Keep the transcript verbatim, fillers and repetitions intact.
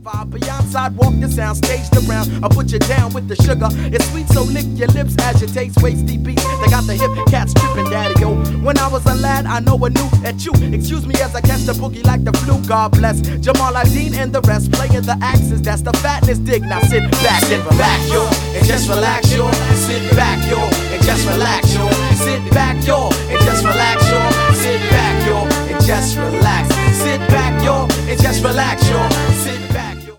Five beyond sidewalk, the sound staged around. I put you down with the sugar. It's sweet, so lick your lips as you taste wasty beats. They got the hip cats tripping, daddy, yo. When I was a lad, I know I knew that you. Excuse me as I catch the boogie like the flu. God bless Jamal Adine and the rest playing the axes. That's the fatness dig. Now sit back and relax, yo, and just relax, yo. Sit back, yo, and just relax, yo. Sit back.